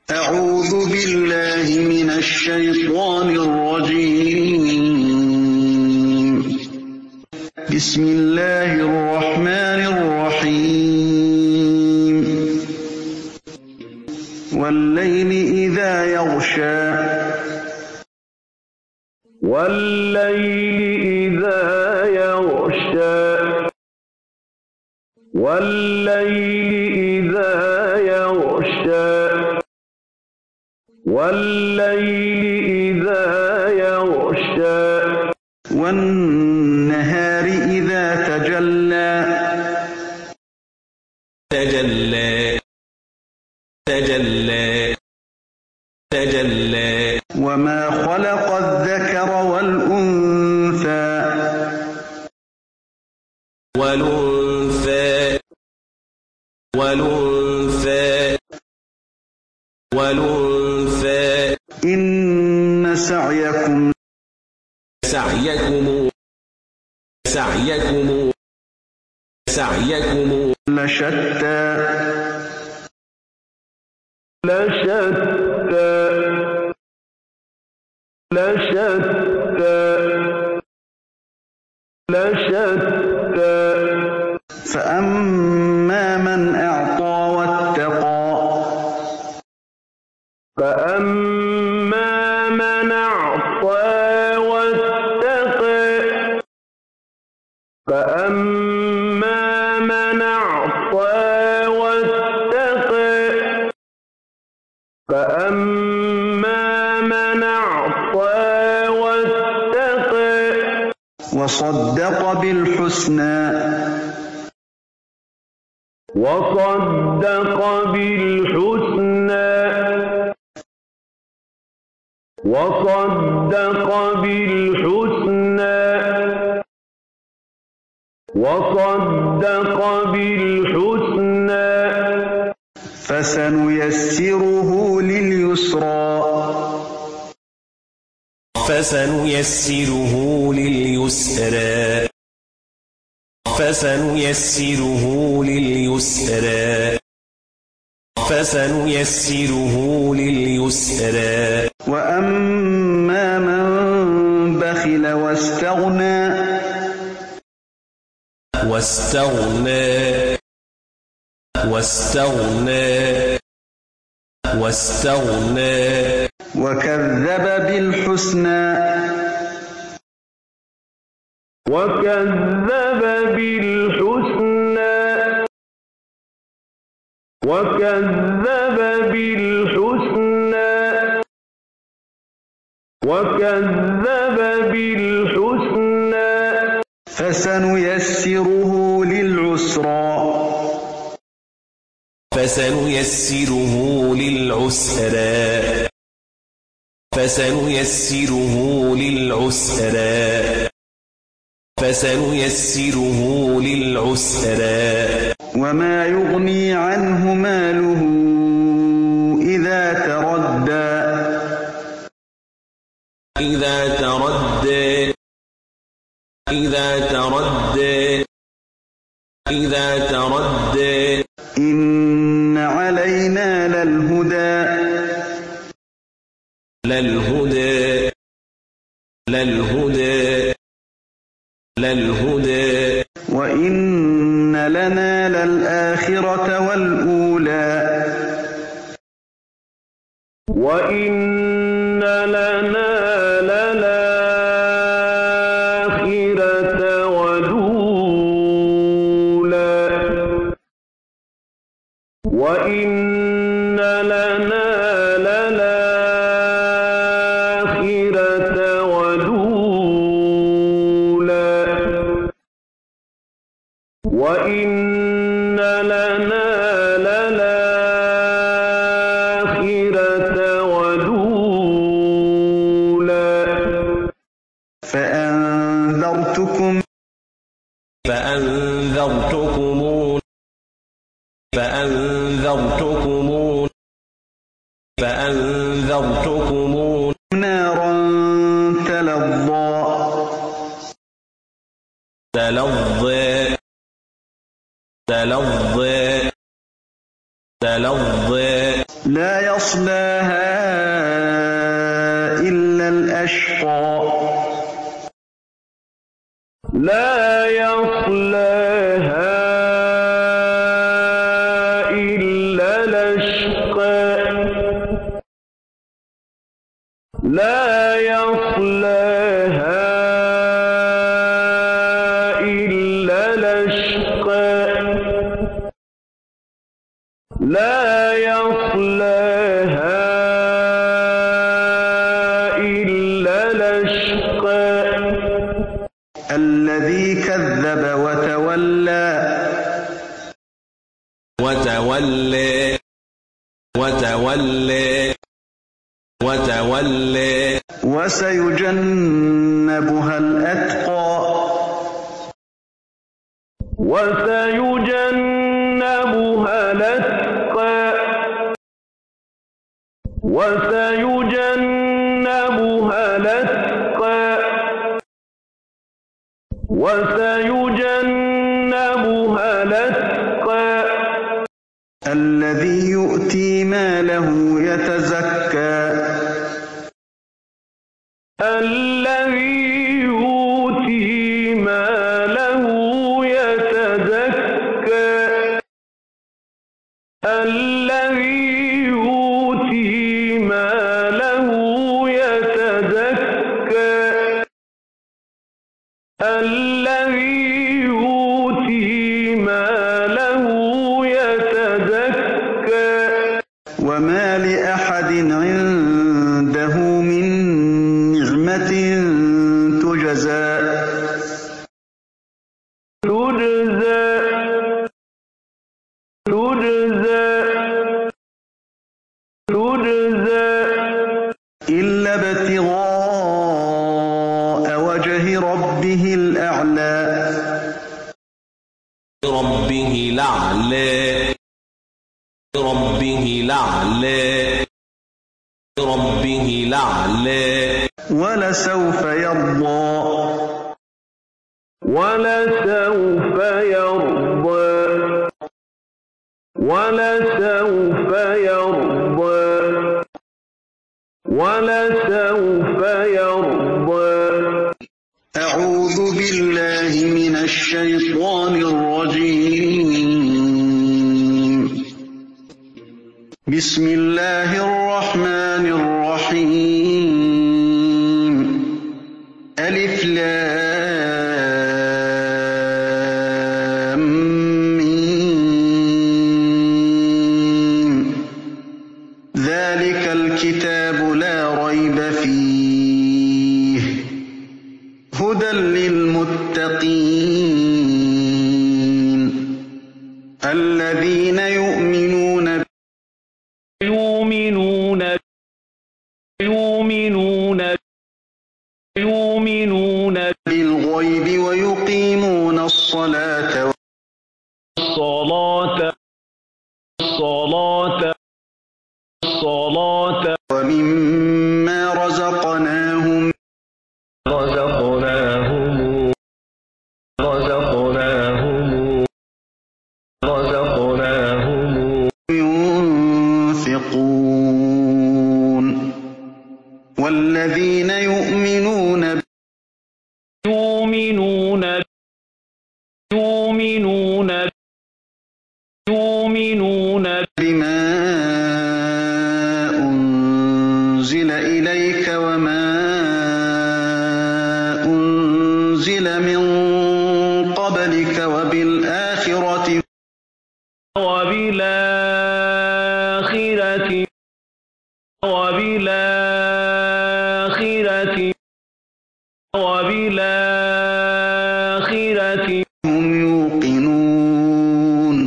أعوذ بالله من الشيطان الرجيم. بسم الله الرحمن الرحيم. والليل إذا يغشى والليل إذا يغشى والليل إذا يغشى والليل إذا يغشى والنهار إذا تجلى تجلى تجلى تجلى وما خلق الذكر والأنثى والأنثى والأنثى والأنثى إن سعيكم سعيكم لشتى لشتى لشتى لشتى فأما من أعطى واتقى فأما من أعطى واتقى فأما من أعطى واتقى فأما من أعطى واتقى وصدق بالحسنى وصدق بالحسنى وصدق بالحسنى وصدق بالحسنى فسنيسره لليسرى فسنيسره لليسرى فسنيسره لليسرى فسنيسره لليسرى وأما من بخل واستغنى واستغنى واستغنى واستغنى وكذب بالحسنى وكذب بالحسنى وكذب بالحسنى وكذب بالحسنى فسنيسره للعسرى فسنيسره للعسرى فسنيسره للعسرى فسنيسره للعسرى وما يغني عنه ماله إذا تردى إذا تردى إذا تردى إذا تردى إن علينا للهدى للهدى للهدى للهدى وإن لنا للآخرة والأولى وإن لنا للآخرة والأولى وإن لنا للآخرة والأولى وإن لنا للآخرة والأولى فأنذرتكم فأنذرتكم فأنذرتكم فأنذرتكم نارا تلظى تلظى تلظى تلظى لا يصلاها إلا الأشقى لا يصلاها إلا الأشقى لا يصلاها إلا الأشقى لا يصلاها إلا الأشقى الذي كذب وتولى وتولى وتولى وتولى وسيجنبها الأتقى وسيجنبها الأتقى وسيجنبها الأتقى وسيجنبها الأتقى الذي يؤتي ماله يتزكى الذي يؤتي ماله يتزكى الذي يؤتي ماله يتزكى الذي يؤتي ماله يتزكى وما لأحد عنده من نعمة تجزى إلا ابتغاء وجه ربه الأعلى ربه الأعلى ربه الأعلى ربه الأعلى ولسوف يرضى ولسوف يرضى ولسوف يرضى ولسوف يرضى أعوذ بالله من الشيطان الرجيم بسم الله الرحمن الرحيم ألف لام ميم ذلك الكتاب لا ريب فيه هدى للمتقين الذين يؤمنون بالغيب ويقيمون الصلاة ومما رزقناهم ينفقون والذين يؤمنون بما أنزل إليك وما أنزل من قبلك وبالآخرة هم يوقنون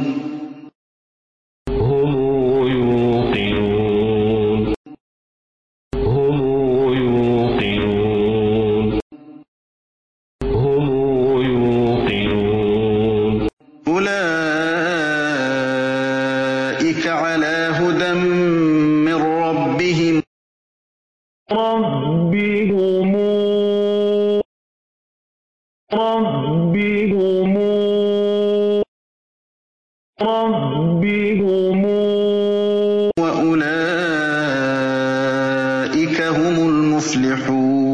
أولئك على هدى من ربهم وأولئك هم المفلحون